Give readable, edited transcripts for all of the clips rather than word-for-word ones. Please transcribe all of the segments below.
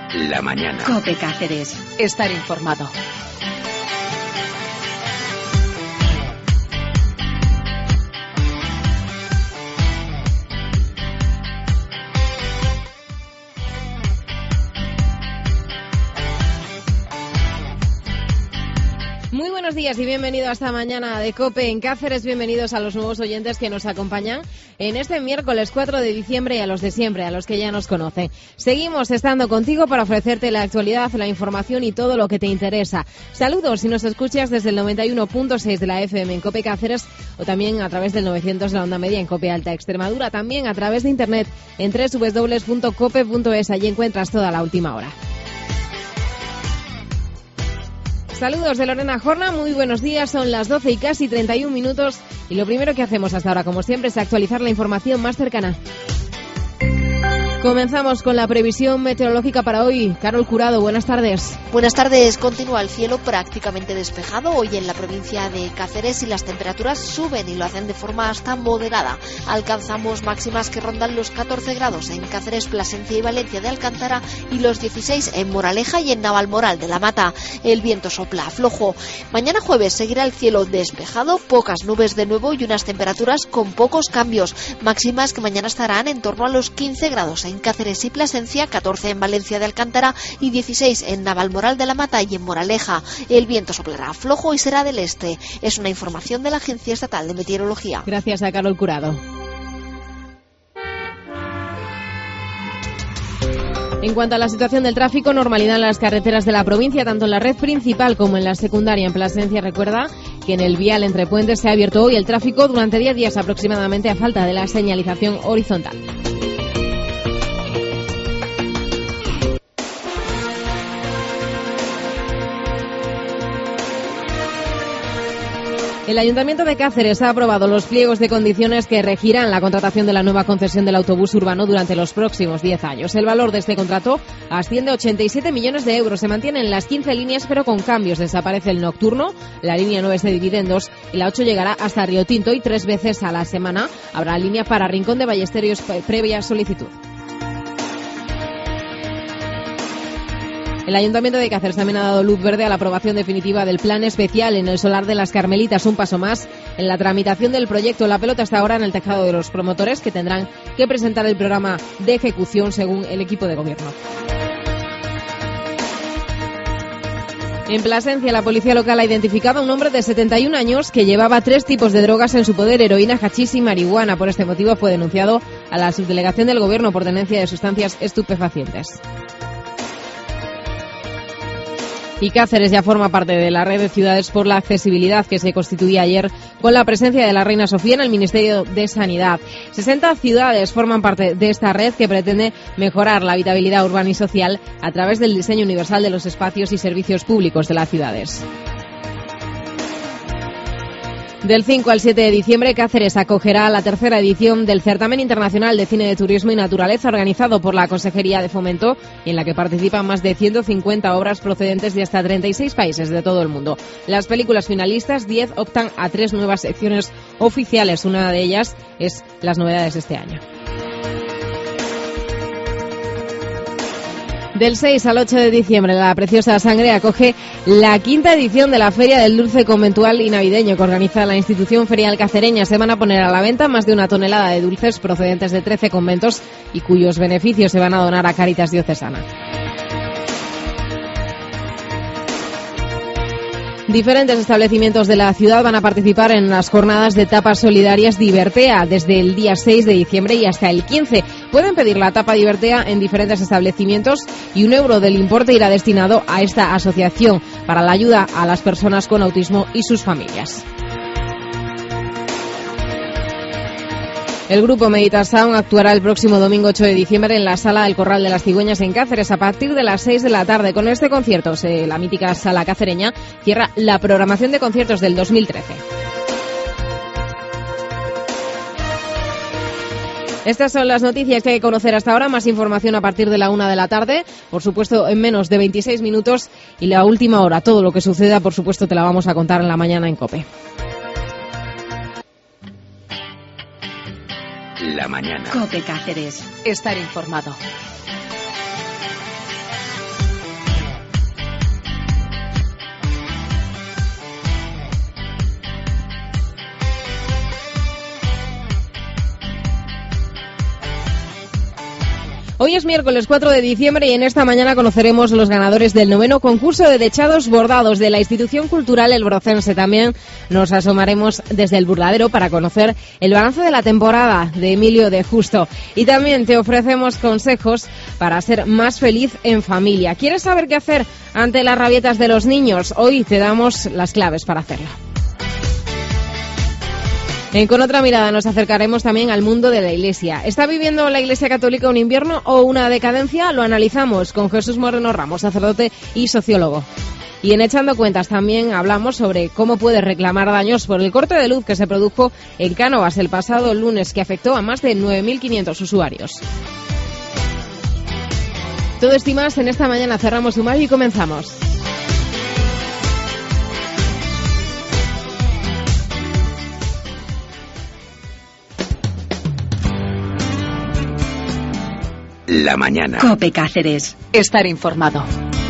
La mañana. COPE Cáceres. Estar informado. Muy buenos días y bienvenido a esta mañana de COPE en Cáceres. Bienvenidos a los nuevos oyentes que nos acompañan en este miércoles 4 de diciembre y a los de siempre, a los que ya nos conocen. Seguimos estando contigo para ofrecerte la actualidad, la información y todo lo que te interesa. Saludos si nos escuchas desde el 91.6 de la FM en COPE Cáceres o también a través del 900 de la onda media en COPE Alta Extremadura. También a través de internet en www.cope.es. Allí encuentras toda la última hora. Saludos de Lorena Jorna, muy buenos días, son las 12 y casi 31 minutos y lo primero que hacemos hasta ahora, como siempre, es actualizar la información más cercana. Comenzamos con la previsión meteorológica para hoy. Carol Curado, buenas tardes. Buenas tardes. Continúa el cielo prácticamente despejado hoy en la provincia de Cáceres y las temperaturas suben y lo hacen de forma hasta moderada. Alcanzamos máximas que rondan los 14 grados en Cáceres, Plasencia y Valencia de Alcántara y los 16 en Moraleja y en Navalmoral de la Mata. El viento sopla flojo. Mañana jueves seguirá el cielo despejado, pocas nubes de nuevo y unas temperaturas con pocos cambios. Máximas que mañana estarán en torno a los 15 grados en Cáceres y Plasencia, 14 en Valencia de Alcántara y 16 en Navalmoral de la Mata y en Moraleja. El viento soplará flojo y será del este. Es una información de la Agencia Estatal de Meteorología. Gracias a Carol Curado. En cuanto a la situación del tráfico, normalidad en las carreteras de la provincia, tanto en la red principal como en la secundaria. En Plasencia, recuerda que en el vial entre puentes se ha abierto hoy el tráfico durante 10 días aproximadamente a falta de la señalización horizontal. El Ayuntamiento de Cáceres ha aprobado los pliegos de condiciones que regirán la contratación de la nueva concesión del autobús urbano durante los próximos 10 años. El valor de este contrato asciende a 87 millones de euros. Se mantienen las 15 líneas, pero con cambios. Desaparece el nocturno, la línea 9 se divide en dos y la 8 llegará hasta Río Tinto y 3 veces a la semana habrá línea para Rincón de Ballesteros previa solicitud. El Ayuntamiento de Cáceres también ha dado luz verde a la aprobación definitiva del plan especial en el solar de las Carmelitas, un paso más en la tramitación del proyecto. La pelota está ahora en el tejado de los promotores, que tendrán que presentar el programa de ejecución según el equipo de gobierno. En Plasencia, la policía local ha identificado a un hombre de 71 años que llevaba 3 tipos de drogas en su poder: heroína, hachís y marihuana. Por este motivo fue denunciado a la subdelegación del gobierno por tenencia de sustancias estupefacientes. Y Cáceres ya forma parte de la red de ciudades por la accesibilidad que se constituía ayer con la presencia de la Reina Sofía en el Ministerio de Sanidad. 60 ciudades forman parte de esta red que pretende mejorar la habitabilidad urbana y social a través del diseño universal de los espacios y servicios públicos de las ciudades. Del 5 al 7 de diciembre, Cáceres acogerá la tercera edición del Certamen Internacional de Cine de Turismo y Naturaleza, organizado por la Consejería de Fomento y en la que participan más de 150 obras procedentes de hasta 36 países de todo el mundo. Las películas finalistas, 10, optan a 3 nuevas secciones oficiales. Una de ellas es las novedades de este año. Del 6 al 8 de diciembre, la Preciosa Sangre acoge la 5ª edición de la Feria del Dulce Conventual y Navideño que organiza la institución ferial cacereña. Se van a poner a la venta más de 1 tonelada de dulces procedentes de 13 conventos y cuyos beneficios se van a donar a Cáritas Diocesana. Diferentes establecimientos de la ciudad van a participar en las jornadas de tapas solidarias Divertea desde el día 6 de diciembre y hasta el 15. Pueden pedir la tapa Divertea en diferentes establecimientos y €1 del importe irá destinado a esta asociación para la ayuda a las personas con autismo y sus familias. El grupo Meditasound actuará el próximo domingo 8 de diciembre en la Sala del Corral de las Cigüeñas en Cáceres a partir de las 6 de la tarde. Con este concierto, la mítica Sala Cacereña cierra la programación de conciertos del 2013. Estas son las noticias que hay que conocer hasta ahora. Más información a partir de la 1 de la tarde. Por supuesto, en menos de 26 minutos. Y la última hora, todo lo que suceda, por supuesto, te la vamos a contar en la mañana en COPE. La mañana. COPE Cáceres. Estar informado. Hoy es miércoles 4 de diciembre y en esta mañana conoceremos los ganadores del 9º concurso de dechados bordados de la institución cultural El Brocense. También nos asomaremos desde el burladero para conocer el balance de la temporada de Emilio de Justo. Y también te ofrecemos consejos para ser más feliz en familia. ¿Quieres saber qué hacer ante las rabietas de los niños? Hoy te damos las claves para hacerlo. Con otra mirada nos acercaremos también al mundo de la Iglesia. ¿Está viviendo la Iglesia Católica un invierno o una decadencia? Lo analizamos con Jesús Moreno Ramos, sacerdote y sociólogo. Y en Echando Cuentas también hablamos sobre cómo puedes reclamar daños por el corte de luz que se produjo en Cánovas el pasado lunes, que afectó a más de 9.500 usuarios. Todo esto y más en esta mañana. Cerramos sumario y comenzamos. La mañana. COPE Cáceres. Estar informado.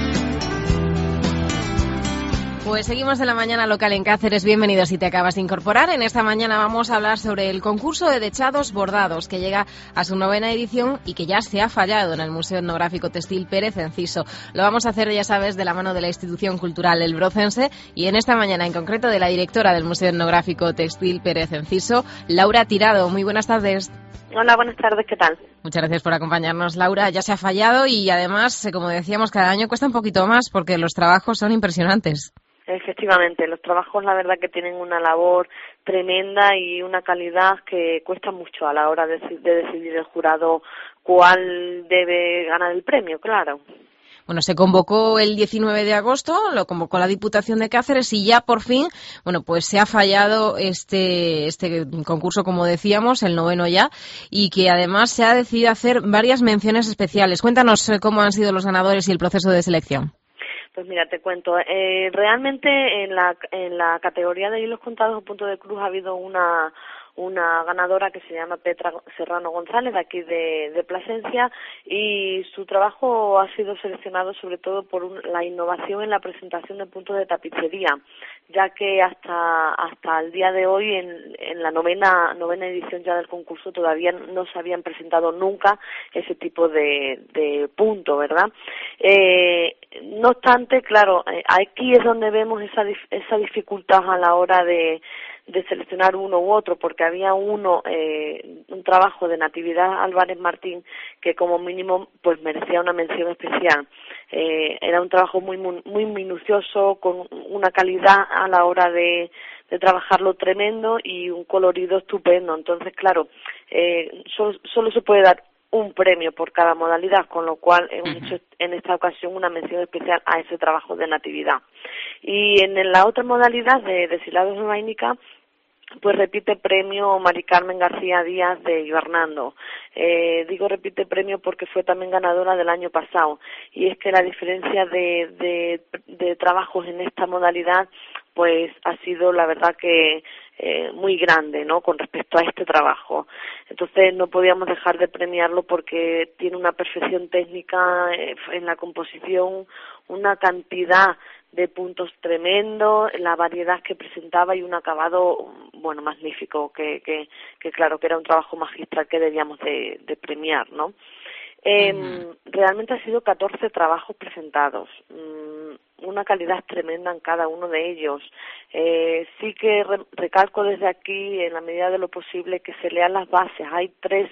Pues seguimos en la mañana local en Cáceres. Bienvenidos si te acabas de incorporar. En esta mañana vamos a hablar sobre el concurso de dechados bordados que llega a su 9ª edición y que ya se ha fallado en el Museo Etnográfico Textil Pérez Enciso. Lo vamos a hacer, ya sabes, de la mano de la institución cultural El Brocense y en esta mañana en concreto de la directora del Museo Etnográfico Textil Pérez Enciso, Laura Tirado. Muy buenas tardes. Hola, buenas tardes, ¿qué tal? Muchas gracias por acompañarnos, Laura. Ya se ha fallado y además, como decíamos, cada año cuesta un poquito más porque los trabajos son impresionantes. Efectivamente, los trabajos la verdad que tienen una labor tremenda y una calidad que cuesta mucho a la hora de decidir el jurado cuál debe ganar el premio, claro. Bueno, se convocó el 19 de agosto, lo convocó la Diputación de Cáceres y ya por fin, bueno, pues se ha fallado este concurso, como decíamos, el 9º ya, y que además se ha decidido hacer varias menciones especiales. Cuéntanos cómo han sido los ganadores y el proceso de selección. Pues mira, te cuento. Realmente en la categoría de hilos contados o punto de cruz ha habido una ganadora que se llama Petra Serrano González, de aquí de Plasencia, y su trabajo ha sido seleccionado sobre todo por la innovación en la presentación de puntos de tapicería, ya que hasta el día de hoy, en la novena edición ya del concurso, todavía no se habían presentado nunca ese tipo de punto, ¿verdad? No obstante, claro, aquí es donde vemos esa dificultad a la hora de seleccionar uno u otro, porque había un trabajo de Natividad Álvarez Martín que como mínimo pues merecía una mención especial. Era un trabajo muy minucioso, con una calidad a la hora de trabajarlo tremendo y un colorido estupendo. Entonces, claro, solo se puede dar un premio por cada modalidad, con lo cual hemos hecho en esta ocasión una mención especial a ese trabajo de Natividad. Y en la otra modalidad de deshilados de vainica, pues repite premio Mari Carmen García Díaz de Ibernando. Digo repite premio porque fue también ganadora del año pasado, y es que la diferencia de trabajos en esta modalidad pues ha sido la verdad que muy grande, ¿no?, con respecto a este trabajo. Entonces no podíamos dejar de premiarlo porque tiene una perfección técnica en la composición, una cantidad de puntos tremendo, la variedad que presentaba y un acabado, bueno, magnífico, que claro que era un trabajo magistral que debíamos de premiar, ¿no? Realmente ha sido 14 trabajos presentados, una calidad tremenda en cada uno de ellos. Sí que recalco desde aquí, en la medida de lo posible, que se lean las bases. Hay tres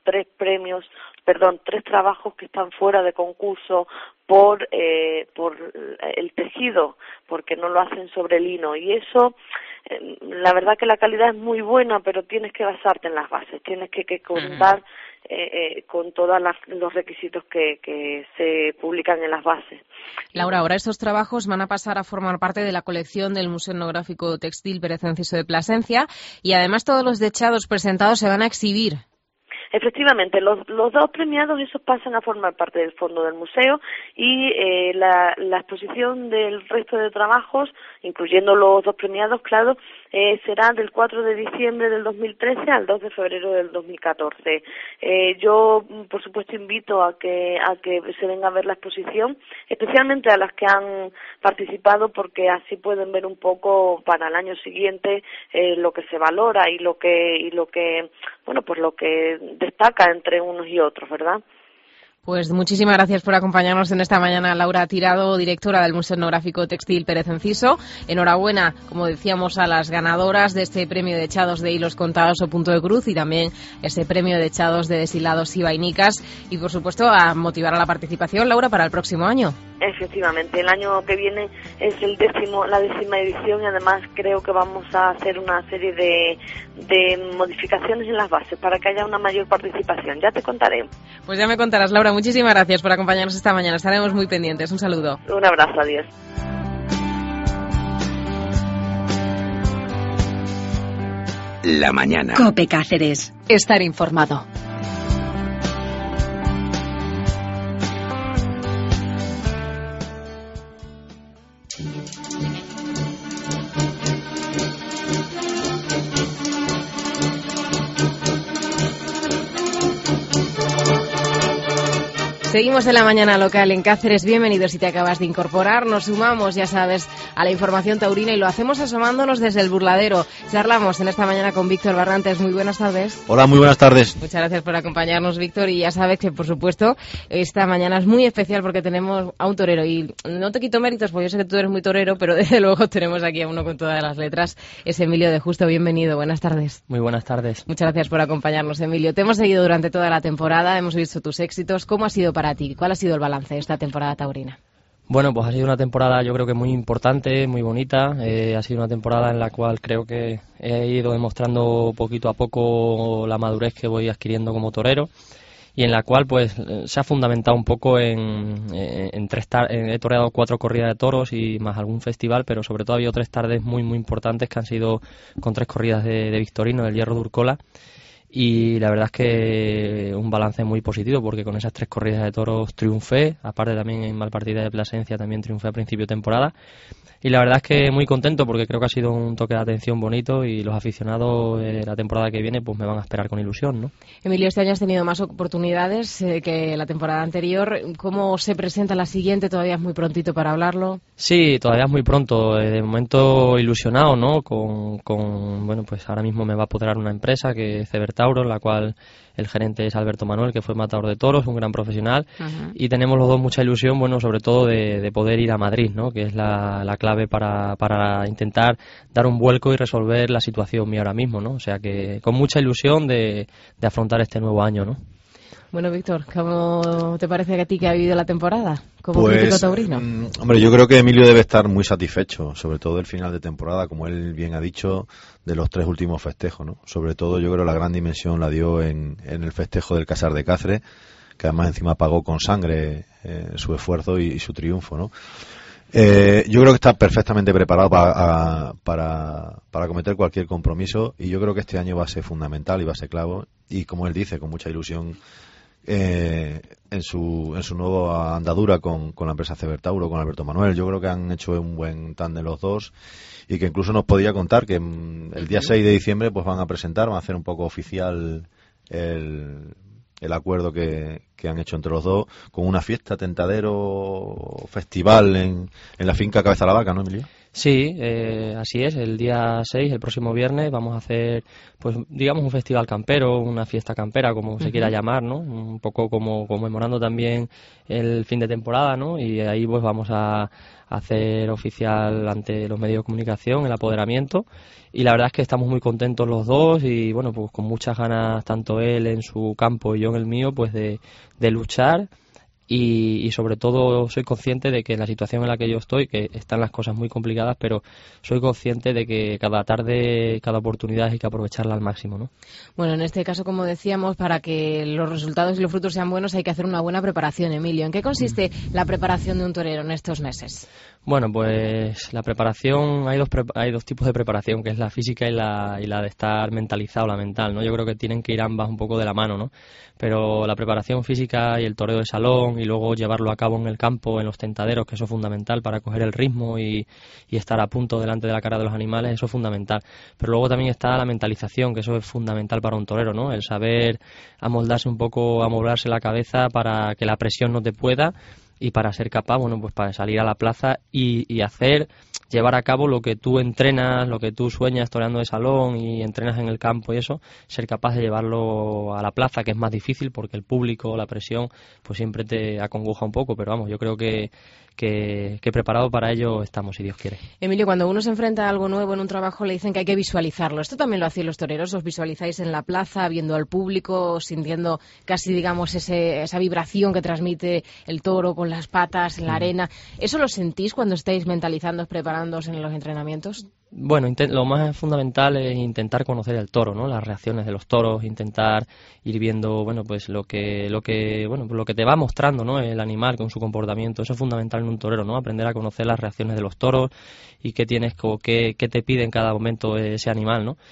trabajos que están fuera de concurso por el tejido, porque no lo hacen sobre lino, y eso, la verdad que la calidad es muy buena, pero tienes que basarte en las bases, tienes que contar con todos los requisitos que se publican en las bases. Laura, ahora estos trabajos van a pasar a formar parte de la colección del Museo Etnográfico Textil Pérez Enciso de Plasencia, y además todos los dechados presentados se van a exhibir. Efectivamente, los dos premiados, esos pasan a formar parte del fondo del museo, y la exposición del resto de trabajos, incluyendo los dos premiados, claro, será del 4 de diciembre del 2013 al 2 de febrero del 2014. Yo, por supuesto, invito a que se venga a ver la exposición, especialmente a las que han participado, porque así pueden ver un poco para el año siguiente lo que se valora y lo que bueno, pues lo que destaca entre unos y otros, ¿verdad? Pues muchísimas gracias por acompañarnos en esta mañana, Laura Tirado, directora del Museo Etnográfico Textil Pérez Enciso. Enhorabuena, como decíamos, a las ganadoras de este premio de echados de hilos contados o punto de cruz y también ese premio de echados de deshilados y vainicas y, por supuesto, a motivar a la participación, Laura, para el próximo año. Efectivamente, el año que viene es la 10ª edición y además creo que vamos a hacer una serie de modificaciones en las bases para que haya una mayor participación. Ya te contaré. Pues ya me contarás, Laura. Muchísimas gracias por acompañarnos esta mañana. Estaremos muy pendientes. Un saludo. Un abrazo, adiós. La mañana. COPE Cáceres. Estar informado. Seguimos en la mañana local en Cáceres. Bienvenidos si te acabas de incorporar. Nos sumamos, ya sabes, a la información taurina y lo hacemos asomándonos desde el burladero. Charlamos en esta mañana con Víctor Barrantes. Muy buenas tardes. Hola, muy buenas tardes. Muchas gracias por acompañarnos, Víctor. Y ya sabes que, por supuesto, esta mañana es muy especial porque tenemos a un torero. Y no te quito méritos porque yo sé que tú eres muy torero, pero desde luego tenemos aquí a uno con todas las letras. Es Emilio de Justo. Bienvenido. Buenas tardes. Muy buenas tardes. Muchas gracias por acompañarnos, Emilio. Te hemos seguido durante toda la temporada. Hemos visto tus éxitos. ¿Cómo ha sido para ti? ¿Cuál ha sido el balance de esta temporada taurina? Bueno, pues ha sido una temporada yo creo que muy importante, muy bonita. Ha sido una temporada en la cual creo que he ido demostrando poquito a poco la madurez que voy adquiriendo como torero y en la cual pues se ha fundamentado un poco he toreado 4 corridas de toros y más algún festival, pero sobre todo ha habido 3 tardes muy importantes que han sido con 3 corridas de Victorino, del Hierro de Urcola. Y la verdad es que un balance muy positivo porque con esas 3 corridas de toros triunfé, aparte también en Malpartida de Plasencia también triunfé a principio de temporada y la verdad es que muy contento porque creo que ha sido un toque de atención bonito y los aficionados de la temporada que viene pues me van a esperar con ilusión, ¿no? Emilio, este año has tenido más oportunidades que la temporada anterior. ¿Cómo se presenta la siguiente? Todavía es muy prontito para hablarlo. Sí, todavía es muy pronto. De momento ilusionado, ¿no? Bueno, pues ahora mismo me va a apoderar una empresa que es Cebertauro, en la cual el gerente es Alberto Manuel, que fue matador de toros, un gran profesional. Uh-huh. Y tenemos los dos mucha ilusión, bueno, sobre todo de poder ir a Madrid, ¿no? Que es la clave para intentar dar un vuelco y resolver la situación mía ahora mismo, ¿no? O sea que con mucha ilusión de afrontar este nuevo año, ¿no? Bueno, Víctor, ¿cómo te parece que a ti que ha vivido la temporada como crítico taurino? Hombre, yo creo que Emilio debe estar muy satisfecho, sobre todo el final de temporada, como él bien ha dicho, de los 3 últimos festejos, ¿no? Sobre todo yo creo la gran dimensión la dio en el festejo del Casar de Cáceres, que además encima pagó con sangre su esfuerzo y su triunfo, ¿no? Yo creo que está perfectamente preparado para cometer cualquier compromiso y yo creo que este año va a ser fundamental y va a ser clave y como él dice, con mucha ilusión en su nueva andadura con la empresa Cebertauro, con Alberto Manuel. Yo creo que han hecho un buen tándem los dos y que incluso nos podía contar que el día 6 de diciembre pues van a hacer un poco oficial el acuerdo que han hecho entre los dos con una fiesta, tentadero, festival en la finca Cabeza la Vaca, ¿no, Emilio? Sí, así es. El día 6, el próximo viernes, vamos a hacer, pues digamos, un festival campero, una fiesta campera, como se quiera llamar, ¿no? Un poco como conmemorando también el fin de temporada, ¿no? Y ahí pues vamos a hacer oficial ante los medios de comunicación el apoderamiento. Y la verdad es que estamos muy contentos los dos y, bueno, pues con muchas ganas, tanto él en su campo y yo en el mío, pues de luchar. Y sobre todo soy consciente de que en la situación en la que yo estoy, que están las cosas muy complicadas, pero soy consciente de que cada tarde, cada oportunidad hay que aprovecharla al máximo, ¿no? Bueno, en este caso, como decíamos, para que los resultados y los frutos sean buenos hay que hacer una buena preparación, Emilio. ¿En qué consiste la preparación de un torero en estos meses? Bueno, pues la preparación, hay dos tipos de preparación, que es la física y la de estar mentalizado, la mental, ¿no? Yo creo que tienen que ir ambas un poco de la mano, ¿no? Pero la preparación física y el toreo de salón y luego llevarlo a cabo en el campo, en los tentaderos, que eso es fundamental para coger el ritmo y estar a punto delante de la cara de los animales, eso es fundamental. Pero luego también está la mentalización, que eso es fundamental para un torero, ¿no? El saber amoldarse un poco, amoldarse la cabeza para que la presión no te pueda y para ser capaz, bueno, pues para salir a la plaza y hacer llevar a cabo lo que tú entrenas, lo que tú sueñas toreando de salón y entrenas en el campo y eso, ser capaz de llevarlo a la plaza, que es más difícil porque el público, la presión, pues siempre te acongoja un poco, pero vamos, yo creo que preparado para ello estamos, si Dios quiere. Emilio, cuando uno se enfrenta a algo nuevo en un trabajo le dicen que hay que visualizarlo. ¿Esto también lo hacéis los toreros? ¿Os visualizáis en la plaza, viendo al público, sintiendo casi, digamos, esa vibración que transmite el toro con las patas en la arena? ¿Eso lo sentís cuando estáis mentalizando, preparándoos en los entrenamientos? Bueno, lo más fundamental es intentar conocer el toro, ¿no? Las reacciones de los toros, intentar ir viendo, bueno, pues lo que te va mostrando, ¿no? El animal con su comportamiento. Eso es fundamental en un torero, ¿no? Aprender a conocer las reacciones de los toros y qué te pide en cada momento ese animal, ¿no?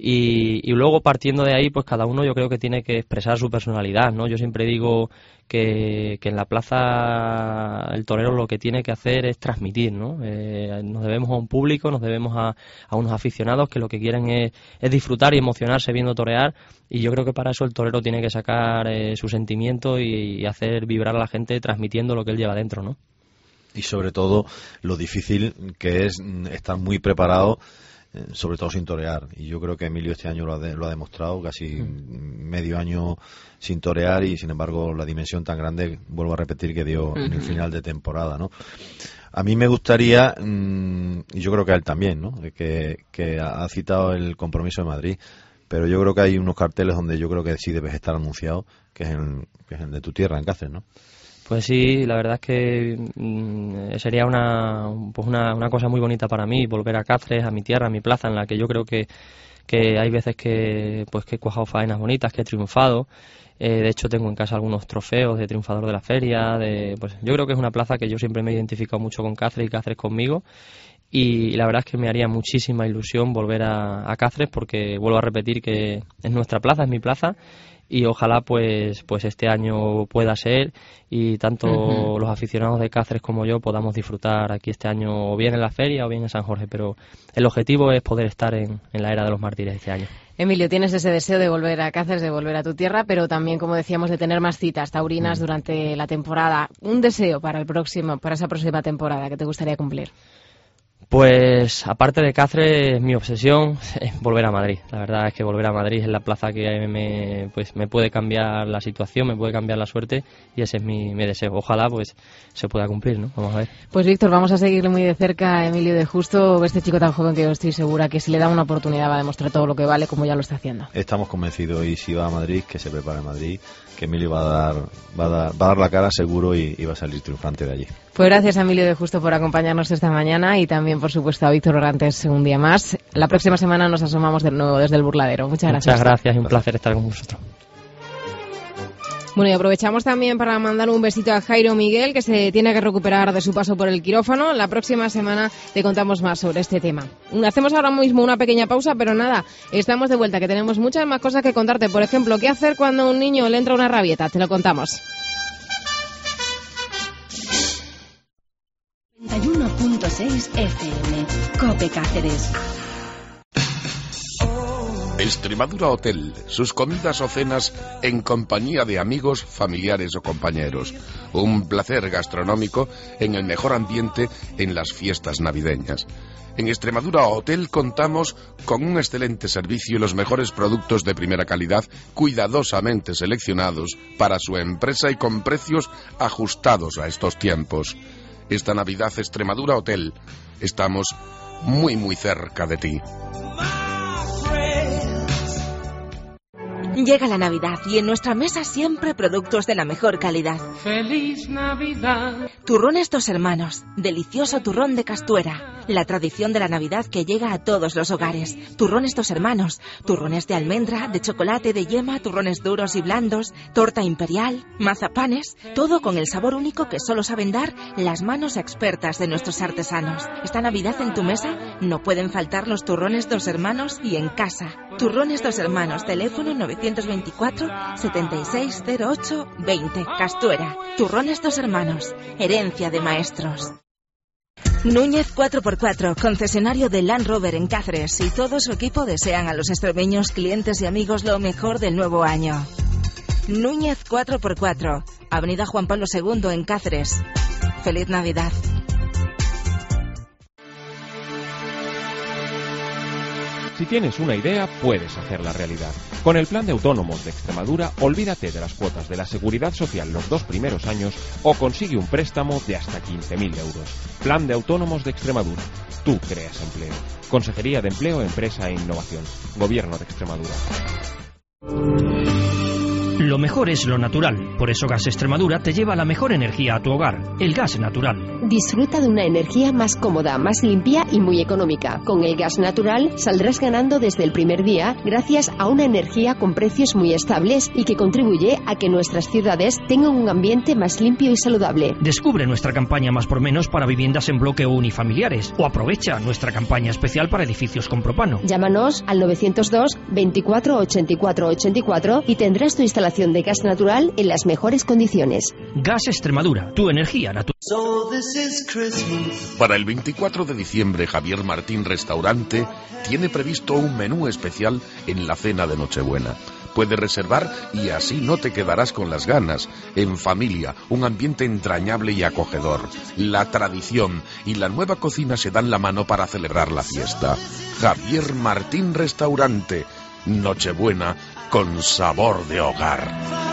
Y luego, partiendo de ahí, pues cada uno yo creo que tiene que expresar su personalidad, ¿no? Yo siempre digo que en la plaza el torero lo que tiene que hacer es transmitir, ¿no? Nos debemos a un público, nos debemos a unos aficionados que lo que quieren es disfrutar y emocionarse viendo torear, y yo creo que para eso el torero tiene que sacar su sentimiento y hacer vibrar a la gente transmitiendo lo que él lleva dentro, ¿no? Y sobre todo lo difícil que es estar muy preparado, sobre todo sin torear, y yo creo que Emilio este año lo ha demostrado, casi medio año sin torear, y sin embargo la dimensión tan grande, vuelvo a repetir, que dio en el final de temporada, ¿no? A mí me gustaría, y yo creo que a él también, ¿no? Que ha citado el compromiso de Madrid, pero yo creo que hay unos carteles donde yo creo que sí debes estar anunciado, que es el de tu tierra, en Cáceres, ¿no? Pues sí, la verdad es que sería una cosa muy bonita para mí, volver a Cáceres, a mi tierra, a mi plaza, en la que yo creo que hay veces que he cuajado faenas bonitas, que he triunfado. De hecho, tengo en casa algunos trofeos de triunfador de la feria. Pues yo creo que es una plaza que yo siempre me he identificado mucho con Cáceres y Cáceres conmigo. Y la verdad es que me haría muchísima ilusión volver a Cáceres, porque vuelvo a repetir que es nuestra plaza, es mi plaza. Y ojalá pues este año pueda ser, y tanto los aficionados de Cáceres como yo podamos disfrutar aquí este año, o bien en la feria o bien en San Jorge, pero el objetivo es poder estar en la era de los mártires este año. Emilio, tienes ese deseo de volver a Cáceres, de volver a tu tierra, pero también, como decíamos, de tener más citas taurinas durante la temporada. Un deseo para esa próxima temporada que te gustaría cumplir. Pues aparte de Cáceres, mi obsesión es volver a Madrid. La verdad es que volver a Madrid es la plaza que me puede cambiar la situación, me puede cambiar la suerte, y ese es mi deseo. Ojalá pues se pueda cumplir, ¿no? Vamos a ver. Pues Víctor, vamos a seguirle muy de cerca a Emilio de Justo, este chico tan joven que yo estoy segura que si le da una oportunidad va a demostrar todo lo que vale, como ya lo está haciendo. Estamos convencidos, y si va a Madrid, que se prepare a Madrid, que Emilio va a dar la cara seguro y va a salir triunfante de allí. Pues gracias a Emilio de Justo por acompañarnos esta mañana, y también, por supuesto, a Víctor Orantes un día más. La próxima semana nos asomamos de nuevo desde el Burladero. Muchas gracias. Muchas gracias, un placer estar con vosotros. Bueno, y aprovechamos también para mandar un besito a Jairo Miguel, que se tiene que recuperar de su paso por el quirófano. La próxima semana te contamos más sobre este tema. Hacemos ahora mismo una pequeña pausa, pero nada, estamos de vuelta, que tenemos muchas más cosas que contarte. Por ejemplo, ¿qué hacer cuando a un niño le entra una rabieta? Te lo contamos. 91.6 FM, COPE Cáceres. Extremadura Hotel, sus comidas o cenas en compañía de amigos, familiares o compañeros. Un placer gastronómico en el mejor ambiente en las fiestas navideñas. En Extremadura Hotel contamos con un excelente servicio y los mejores productos de primera calidad, cuidadosamente seleccionados para su empresa y con precios ajustados a estos tiempos. Esta Navidad, Extremadura Hotel, estamos muy muy cerca de ti. Llega la Navidad y en nuestra mesa siempre productos de la mejor calidad. ¡Feliz Navidad! Turrones Dos Hermanos, delicioso turrón de Castuera. La tradición de la Navidad que llega a todos los hogares. Turrones Dos Hermanos, turrones de almendra, de chocolate, de yema, turrones duros y blandos, torta imperial, mazapanes, todo con el sabor único que solo saben dar las manos expertas de nuestros artesanos. Esta Navidad en tu mesa no pueden faltar los turrones Dos Hermanos y en casa. Turrones Dos Hermanos, teléfono 924 7608 20, Castuera. Turrones Dos Hermanos, herencia de maestros. Núñez 4x4, concesionario de Land Rover en Cáceres, y todo su equipo desean a los extremeños, clientes y amigos lo mejor del nuevo año. Núñez 4x4, Avenida Juan Pablo II en Cáceres. ¡Feliz Navidad! Si tienes una idea, puedes hacerla realidad. Con el Plan de Autónomos de Extremadura, olvídate de las cuotas de la Seguridad Social los 2 primeros años o consigue un préstamo de hasta 15.000 euros. Plan de Autónomos de Extremadura. Tú creas empleo. Consejería de Empleo, Empresa e Innovación. Gobierno de Extremadura. Lo mejor es lo natural, por eso Gas Extremadura te lleva la mejor energía a tu hogar, el gas natural. Disfruta de una energía más cómoda, más limpia y muy económica. Con el gas natural saldrás ganando desde el primer día gracias a una energía con precios muy estables y que contribuye a que nuestras ciudades tengan un ambiente más limpio y saludable. Descubre nuestra campaña Más por Menos para viviendas en bloque o unifamiliares o aprovecha nuestra campaña especial para edificios con propano. Llámanos al 902 24 84 84 y tendrás tu instalación de gas natural en las mejores condiciones. Gas Extremadura, tu energía natural. Para el 24 de diciembre, Javier Martín Restaurante tiene previsto un menú especial en la cena de Nochebuena. Puedes reservar y así no te quedarás con las ganas. En familia, un ambiente entrañable y acogedor. La tradición y la nueva cocina se dan la mano para celebrar la fiesta. Javier Martín Restaurante. Nochebuena con sabor de hogar.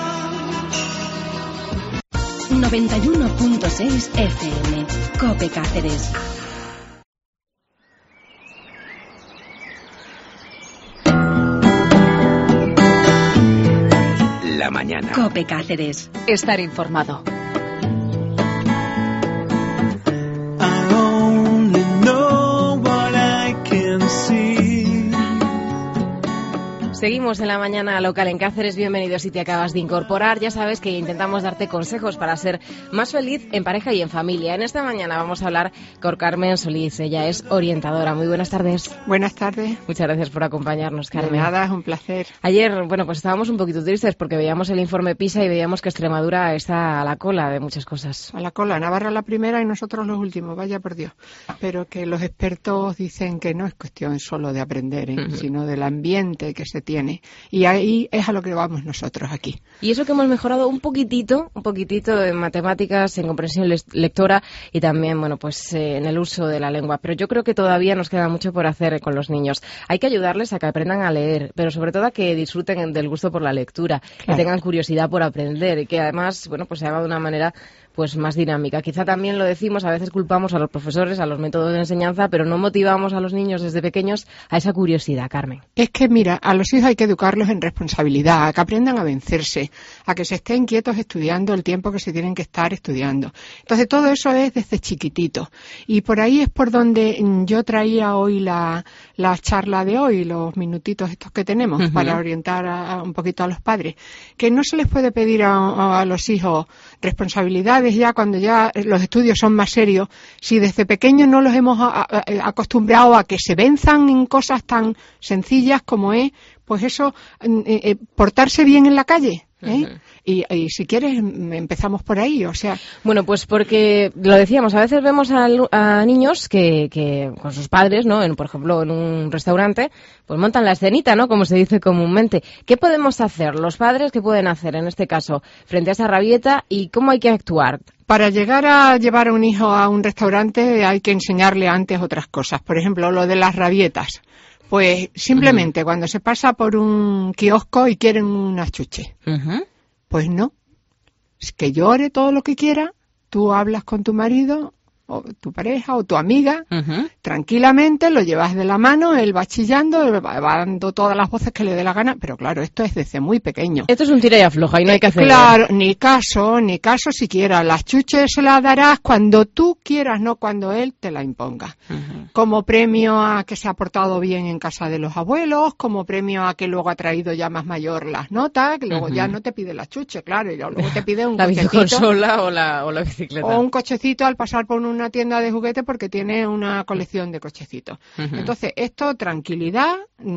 91.6 FM. COPE Cáceres. La mañana. COPE Cáceres. Estar informado. Seguimos en la mañana local en Cáceres. Bienvenidos si te acabas de incorporar. Ya sabes que intentamos darte consejos para ser más feliz en pareja y en familia. En esta mañana vamos a hablar con Carmen Solís. Ella es orientadora. Muy buenas tardes. Buenas tardes. Muchas gracias por acompañarnos, Carmen. De nada, es un placer. Ayer, pues estábamos un poquito tristes porque veíamos el informe PISA y veíamos que Extremadura está a la cola de muchas cosas. A la cola. Navarra la primera y nosotros los últimos. Vaya por Dios. Pero que los expertos dicen que no es cuestión solo de aprender, sino del ambiente que se tiene. Y ahí es a lo que vamos nosotros aquí. Y eso que hemos mejorado un poquitito en matemáticas, en comprensión lectora y también, en el uso de la lengua. Pero yo creo que todavía nos queda mucho por hacer con los niños. Hay que ayudarles a que aprendan a leer, pero sobre todo a que disfruten del gusto por la lectura, que tengan curiosidad por aprender y que además, se haga de una manera más dinámica. Quizá también lo decimos, a veces culpamos a los profesores, a los métodos de enseñanza, pero no motivamos a los niños desde pequeños a esa curiosidad, Carmen. Es que, mira, a los hijos hay que educarlos en responsabilidad, a que aprendan a vencerse, a que se estén quietos estudiando el tiempo que se tienen que estar estudiando. Entonces, todo eso es desde chiquitito. Y por ahí es por donde yo traía hoy la charla de hoy, los minutitos estos que tenemos, para orientar un poquito a los padres. Que no se les puede pedir a los hijos responsabilidades ya cuando ya los estudios son más serios, si desde pequeños no los hemos acostumbrado a que se venzan en cosas tan sencillas como es, pues eso, portarse bien en la calle. Y si quieres empezamos por ahí, o sea. Bueno, pues porque lo decíamos, a veces vemos a niños que con sus padres, ¿no? Por ejemplo, en un restaurante, pues montan la escenita, ¿no? Como se dice comúnmente. ¿Qué podemos hacer los padres? ¿Qué pueden hacer en este caso frente a esa rabieta y cómo hay que actuar? Para llegar a llevar a un hijo a un restaurante hay que enseñarle antes otras cosas. Por ejemplo, lo de las rabietas. Pues simplemente cuando se pasa por un kiosco y quieren unas chuches. Pues no. Es que llore todo lo que quiera, tú hablas con tu marido o tu pareja o tu amiga, tranquilamente lo llevas de la mano, él va chillando, él va dando todas las voces que le dé la gana, pero claro, esto es desde muy pequeño. Esto es un tira y afloja y no hay que hacer. Claro, ni caso siquiera. Las chuches se las darás cuando tú quieras, no cuando él te la imponga. Como premio a que se ha portado bien en casa de los abuelos, como premio a que luego ha traído ya más mayor las notas, que luego ya no te pide las chuches, claro, y luego te pide un cochecito. La biciconsola o la bicicleta. O un cochecito al pasar por una tienda de juguetes porque tiene una colección de cochecitos. Entonces, esto, tranquilidad,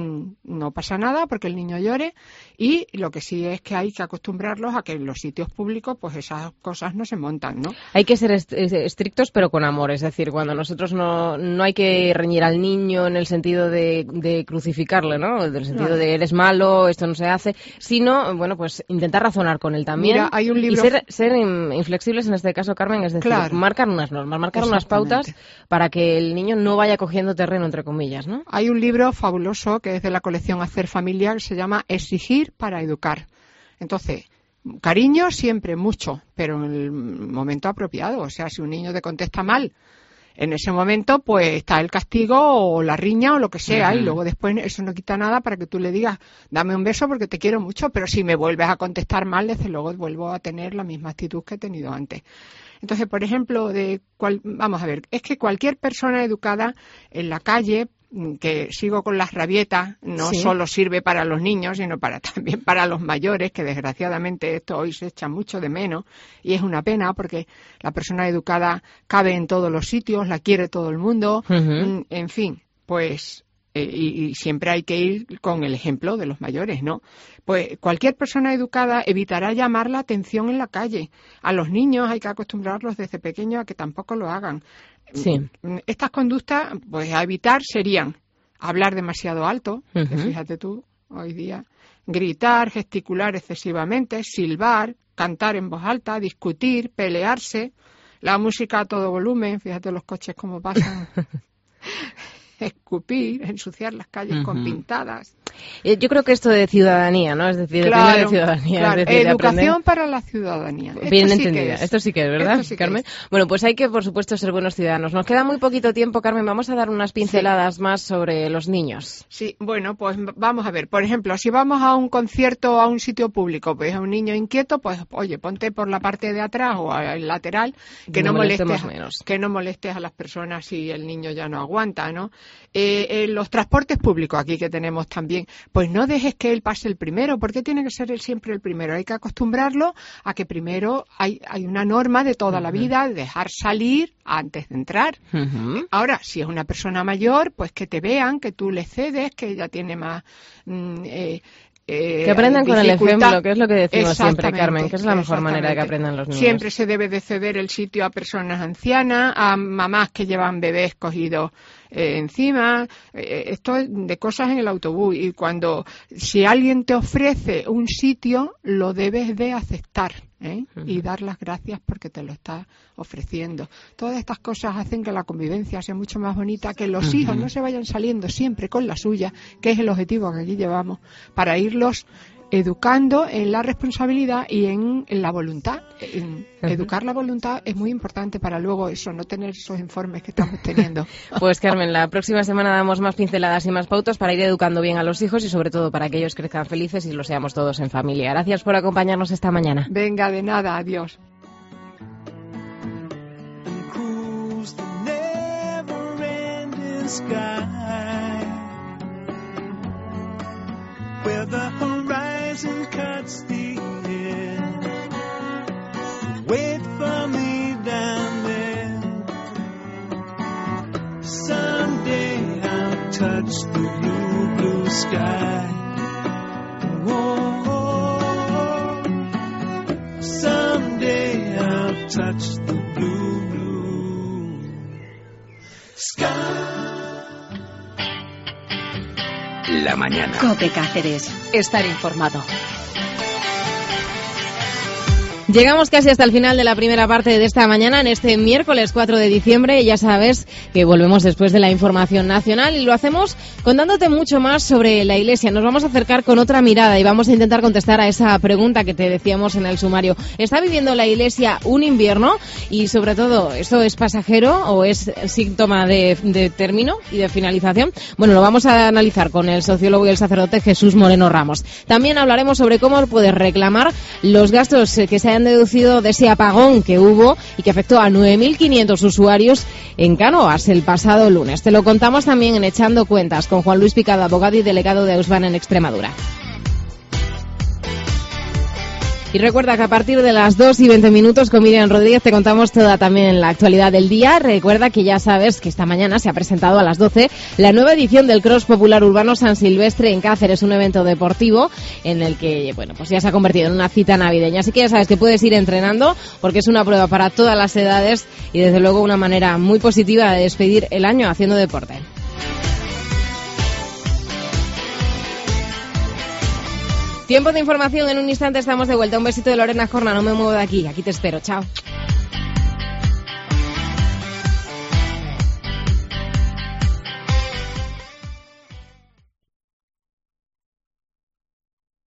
no pasa nada porque el niño llore, y lo que sí es que hay que acostumbrarlos a que en los sitios públicos pues esas cosas no se montan, ¿no? Hay que ser estrictos pero con amor, es decir, cuando nosotros no hay que reñir al niño en el sentido de crucificarle, ¿no? En el sentido de eres malo, esto no se hace, sino, pues intentar razonar con él también. Mira, hay un libro... Y ser inflexibles en este caso, Carmen, es decir, marcar unas normas, marcar unas pautas para que el niño no vaya cogiendo terreno, entre comillas, ¿no? Hay un libro fabuloso que es de la colección Hacer Familia, que se llama Exigir para educar. Entonces, cariño siempre, mucho, pero en el momento apropiado. O sea, si un niño te contesta mal, en ese momento pues está el castigo o la riña o lo que sea, y luego después eso no quita nada para que tú le digas, dame un beso porque te quiero mucho, pero si me vuelves a contestar mal, desde luego vuelvo a tener la misma actitud que he tenido antes. Entonces, por ejemplo, vamos a ver, es que cualquier persona educada en la calle, que sigo con las rabietas, no solo sirve para los niños, sino también para los mayores, que desgraciadamente esto hoy se echa mucho de menos, y es una pena porque la persona educada cabe en todos los sitios, la quiere todo el mundo, en fin, pues, y siempre hay que ir con el ejemplo de los mayores, ¿no? Pues cualquier persona educada evitará llamar la atención en la calle. A los niños hay que acostumbrarlos desde pequeños a que tampoco lo hagan. Sí. Estas conductas, pues a evitar serían hablar demasiado alto, que fíjate tú, hoy día, gritar, gesticular excesivamente, silbar, cantar en voz alta, discutir, pelearse, la música a todo volumen, fíjate los coches cómo pasan, escupir, ensuciar las calles con pintadas. Yo creo que esto de ciudadanía, ¿no? Es decir, depende de ciudadanía. Claro. Es decir, educación para la ciudadanía. Bien entendida. Esto sí que es, ¿verdad, Carmen? Bueno, pues hay que, por supuesto, ser buenos ciudadanos. Nos queda muy poquito tiempo, Carmen. Vamos a dar unas pinceladas más sobre los niños. Sí, bueno, pues vamos a ver. Por ejemplo, si vamos a un concierto o a un sitio público, pues a un niño inquieto, pues oye, ponte por la parte de atrás o al lateral, que no molestes a las personas si el niño ya no aguanta, ¿no? Los transportes públicos aquí que tenemos también, pues no dejes que él pase el primero. ¿Por qué tiene que ser él siempre el primero? Hay que acostumbrarlo a que primero hay una norma de toda la vida, de dejar salir antes de entrar. Ahora, si es una persona mayor, pues que te vean, que tú le cedes, que ella tiene más... que aprendan con el ejemplo, que es lo que decimos siempre, Carmen, que es la mejor manera de que aprendan los niños. Siempre se debe de ceder el sitio a personas ancianas, a mamás que llevan bebés cogidos encima, esto es de cosas en el autobús, y si alguien te ofrece un sitio, lo debes de aceptar, y dar las gracias porque te lo está ofreciendo. Todas estas cosas hacen que la convivencia sea mucho más bonita, que los hijos no se vayan saliendo siempre con la suya, que es el objetivo que aquí llevamos, para irlos educando en la responsabilidad y en la voluntad. Educar la voluntad es muy importante para luego eso, no tener esos informes que estamos teniendo. Pues Carmen, la próxima semana damos más pinceladas y más pautas para ir educando bien a los hijos y sobre todo para que ellos crezcan felices y lo seamos todos en familia. Gracias por acompañarnos esta mañana. Venga, de nada, adiós. Where the horizon cuts the air, wait for me down there. Someday I'll touch the blue, blue sky. Oh, someday I'll touch the blue, blue sky. La mañana. COPE Cáceres. Estar informado. Llegamos casi hasta el final de la primera parte de esta mañana, en este miércoles 4 de diciembre. Ya sabes que volvemos después de la información nacional y lo hacemos contándote mucho más sobre la Iglesia. Nos vamos a acercar con otra mirada y vamos a intentar contestar a esa pregunta que te decíamos en el sumario. ¿Está viviendo la Iglesia un invierno? Y sobre todo, ¿esto es pasajero o es síntoma de término y de finalización? Bueno, lo vamos a analizar con el sociólogo y el sacerdote Jesús Moreno Ramos. También hablaremos sobre cómo puedes reclamar los gastos que se hayan deducido de ese apagón que hubo y que afectó a 9.500 usuarios en Cánovas el pasado lunes. Te lo contamos también en Echando Cuentas con Juan Luis Picado, abogado y delegado de Ausban en Extremadura. Y recuerda que a partir de las 2:20 con Miriam Rodríguez te contamos toda también la actualidad del día. Recuerda que ya sabes que esta mañana se ha presentado a las 12 la nueva edición del Cross Popular Urbano San Silvestre en Cáceres, un evento deportivo en el que, bueno, pues ya se ha convertido en una cita navideña. Así que ya sabes que puedes ir entrenando porque es una prueba para todas las edades y desde luego una manera muy positiva de despedir el año haciendo deporte. Tiempo de información, en un instante estamos de vuelta. Un besito de Lorena Jorna, no me muevo de aquí te espero, chao.